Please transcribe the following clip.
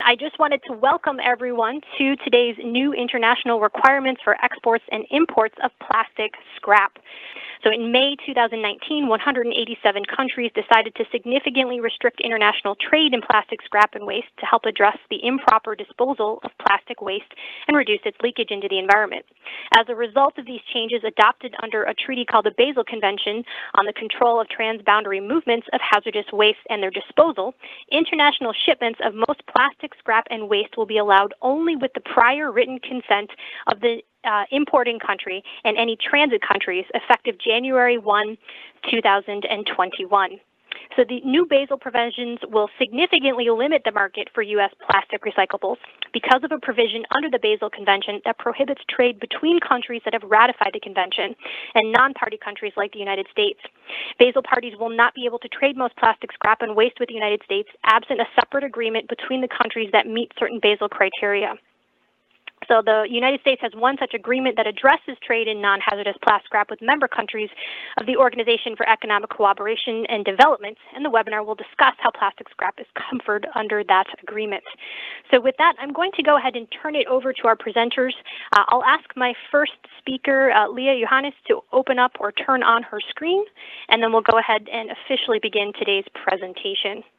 I just wanted to welcome everyone to today's new international requirements for exports and imports of plastic scrap. So in May 2019, 187 countries decided to significantly restrict international trade in plastic scrap and waste to help address the improper disposal of plastic waste and reduce its leakage into the environment. As a result of these changes adopted under a treaty called the Basel Convention on the Control of Transboundary Movements of Hazardous Waste and their Disposal, international shipments of most plastic scrap and waste will be allowed only with the prior written consent of the importing country and any transit countries effective January 1, 2021. So the new Basel provisions will significantly limit the market for U.S. plastic recyclables because of a provision under the Basel Convention that prohibits trade between countries that have ratified the convention and non-party countries like the United States. Basel parties will not be able to trade most plastic scrap and waste with the United States absent a separate agreement between the countries that meet certain Basel criteria. So the United States has one such agreement that addresses trade in non-hazardous plastic scrap with member countries of the Organization for Economic Cooperation and Development, and the webinar will discuss how plastic scrap is covered under that agreement. So with that, I'm going to go ahead and turn it over to our presenters. I'll ask my first speaker, Leah Johannes, to open up or turn on her screen, and then we'll go ahead and officially begin today's presentation.